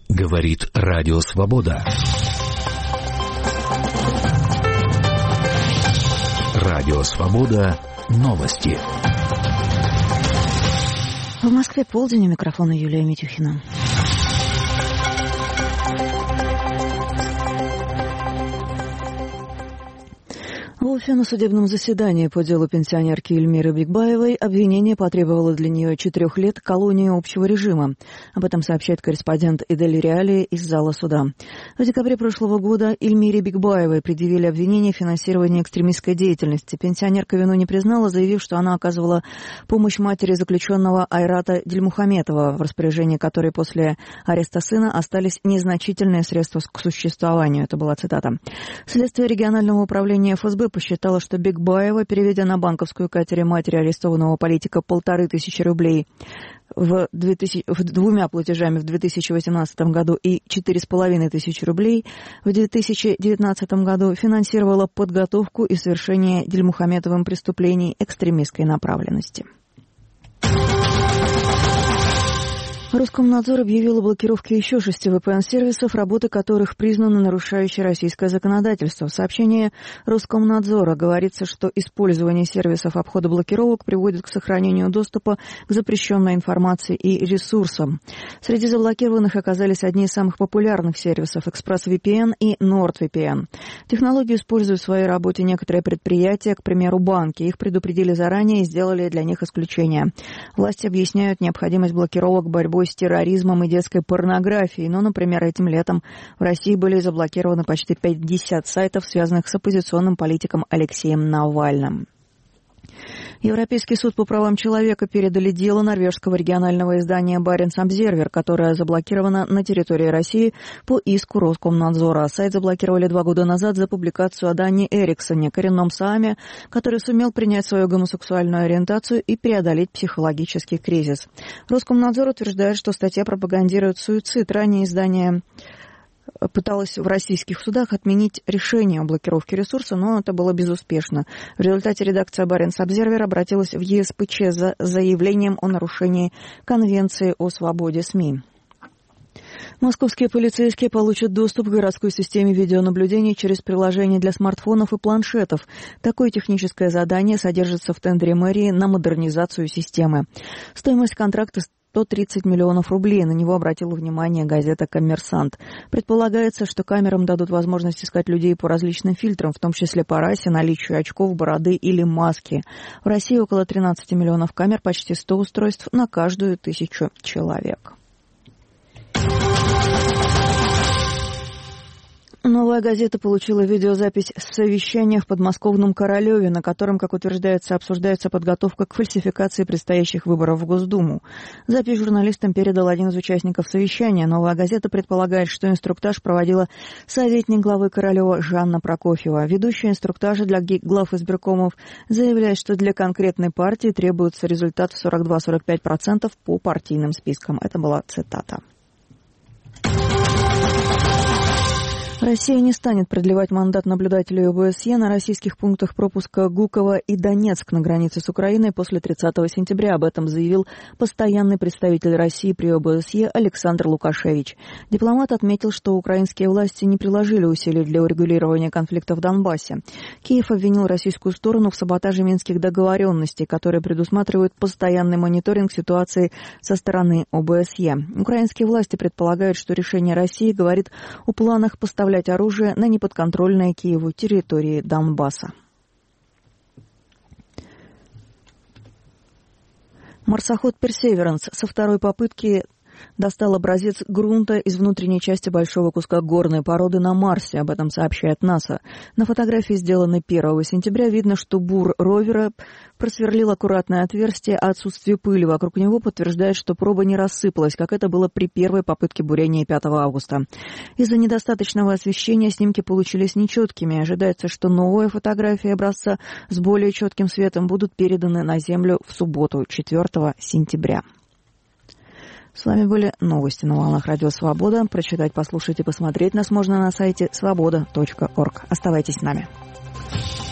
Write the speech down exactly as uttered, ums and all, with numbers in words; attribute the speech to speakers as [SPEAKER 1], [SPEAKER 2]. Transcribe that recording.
[SPEAKER 1] Говорит Радио Свобода. Радио Свобода. Новости.
[SPEAKER 2] В Москве полдень, у микрофона Юлия Митюхина. В Уфе на судебном заседании по делу пенсионерки Эльмиры Бикбаевой обвинение потребовало для нее четырех лет колонии общего режима. Об этом сообщает корреспондент Идель Реалии из зала суда. В декабре прошлого года Эльмире Бикбаевой предъявили обвинение в финансировании экстремистской деятельности. Пенсионерка вину не признала, заявив, что она оказывала помощь матери заключенного Айрата Дильмухаметова, в распоряжении которой после ареста сына остались незначительные средства к существованию. Это была цитата. Следствие регионального управления эф эс бэ посчитала, что Бикбаева, переведя на банковскую катере матери арестованного политика полторы тысячи рублей в, две тысячи, в двумя платежами в две тысячи восемнадцатом году и четыре с половиной тысячи рублей в две тысячи девятнадцатом году, финансировала подготовку и совершение Дильмухаметовым преступлений экстремистской направленности. Роскомнадзор объявил о блокировке еще шести вэ пэ эн-сервисов, работы которых признаны нарушающей российское законодательство. В сообщении Роскомнадзора говорится, что использование сервисов обхода блокировок приводит к сохранению доступа к запрещенной информации и ресурсам. Среди заблокированных оказались одни из самых популярных сервисов ExpressVPN и NordVPN. Технологию используют в своей работе некоторые предприятия, к примеру, банки. Их предупредили заранее и сделали для них исключение. Власти объясняют необходимость блокировок борьбой с терроризмом и детской порнографией. Ну, например, этим летом в России были заблокированы почти пятьдесят сайтов, связанных с оппозиционным политиком Алексеем Навальным. Европейский суд по правам человека передали дело норвежского регионального издания «Баренц Обзервер», которое заблокировано на территории России по иску Роскомнадзора. Сайт заблокировали два года назад за публикацию о Дане Эриксоне, коренном сааме, который сумел принять свою гомосексуальную ориентацию и преодолеть психологический кризис. Роскомнадзор утверждает, что статья пропагандирует суицид. Ранее издание пыталась в российских судах отменить решение о блокировке ресурса, но это было безуспешно. В результате редакция «Баренц Обзервер» обратилась в е эс пэ че за заявлением о нарушении Конвенции о свободе СМИ. Московские полицейские получат доступ к городской системе видеонаблюдения через приложения для смартфонов и планшетов. Такое техническое задание содержится в тендере мэрии на модернизацию системы. Стоимость контракта сто тридцать миллионов рублей. На него обратила внимание газета «Коммерсант». Предполагается, что камерам дадут возможность искать людей по различным фильтрам, в том числе по расе, наличию очков, бороды или маски. В России около тринадцати миллионов камер, почти сто устройств на каждую тысячу человек. «Новая газета» получила видеозапись совещания в подмосковном Королеве, на котором, как утверждается, обсуждается подготовка к фальсификации предстоящих выборов в Госдуму. Запись журналистам передал один из участников совещания. «Новая газета» предполагает, что инструктаж проводила советник главы Королева Жанна Прокофьева. Ведущая инструктажа для глав избиркомов заявляет, что для конкретной партии требуется результат в сорок два - сорок пять процентов по партийным спискам. Это была цитата. Россия не станет продлевать мандат наблюдателей о бэ эс е на российских пунктах пропуска Гуково и Донецк на границе с Украиной после тридцатого сентября. Об этом заявил постоянный представитель России при о бэ эс е Александр Лукашевич. Дипломат отметил, что украинские власти не приложили усилий для урегулирования конфликта в Донбассе. Киев обвинил российскую сторону в саботаже минских договоренностей, которые предусматривают постоянный мониторинг ситуации со стороны о бэ эс е. Украинские власти предполагают, что решение России говорит о планах поставлять оружие на неподконтрольные Киеву территории Донбасса. Марсоход «Персеверанс» со второй попытки достал образец грунта из внутренней части большого куска горной породы на Марсе. Об этом сообщает НАСА. На фотографии, сделанной первого сентября, видно, что бур ровера просверлил аккуратное отверстие, а отсутствие пыли вокруг него подтверждает, что проба не рассыпалась, как это было при первой попытке бурения пятого августа. Из-за недостаточного освещения снимки получились нечеткими. Ожидается, что новые фотографии образца с более четким светом будут переданы на Землю в субботу, четвёртого сентября. С вами были новости на волнах Радио Свобода. Прочитать, послушать и посмотреть нас можно на сайте свобода точка орг. Оставайтесь с нами.